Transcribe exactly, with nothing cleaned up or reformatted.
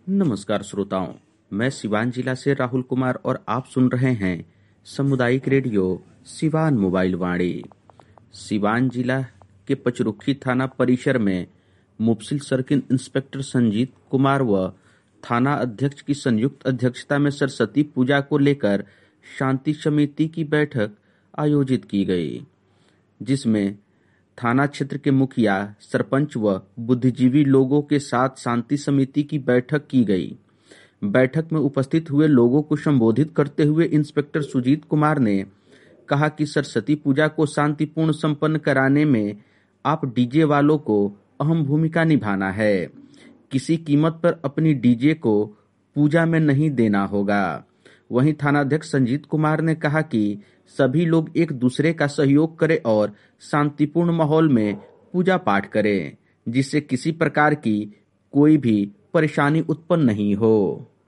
नमस्कार श्रोताओं, मैं सिवान जिला से राहुल कुमार और आप सुन रहे हैं सामुदायिक रेडियो सिवान मोबाइल वाणी। सिवान जिला के पचरुखी थाना परिसर में मुफसिल सर्किल इंस्पेक्टर संजीत कुमार व थाना अध्यक्ष की संयुक्त अध्यक्षता में सरस्वती पूजा को लेकर शांति समिति की बैठक आयोजित की गई, जिसमें थाना क्षेत्र के मुखिया, सरपंच व बुद्धिजीवी लोगों के साथ शांति समिति की बैठक की गई। बैठक में उपस्थित हुए लोगों को संबोधित करते हुए इंस्पेक्टर सुजीत कुमार ने कहा कि सरस्वती पूजा को शांतिपूर्ण संपन्न कराने में आप डीजे वालों को अहम भूमिका निभाना है। किसी कीमत पर अपनी डीजे को पूजा में नहीं देना होगा। वहीं थानाध्यक्ष संजीत कुमार ने कहा कि सभी लोग एक दूसरे का सहयोग करें और शांतिपूर्ण माहौल में पूजा पाठ करें, जिससे किसी प्रकार की कोई भी परेशानी उत्पन्न नहीं हो।